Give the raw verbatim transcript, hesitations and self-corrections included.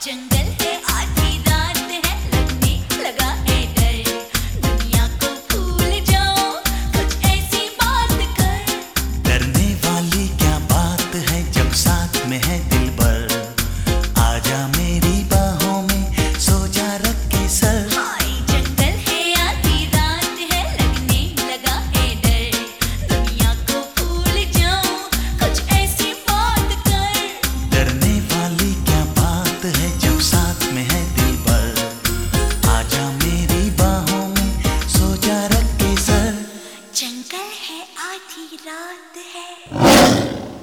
जंगल है आधी रात है लगने लगा है डर दुनिया को भूल जाओ कुछ ऐसी बात कर डरने वाली क्या बात है जब साथ में है दिलबर आजा मेरी बाहों में सो जा रख के सर हाय जंगल है आधी रात है लगने लगा है डर दुनिया को भूल जाओ कुछ ऐसी बात कर डरने वाली क्या बात है जब साथ में है दिलबर आजा मेरी बाहों में सो जा रख के सर जंगल है आधी रात है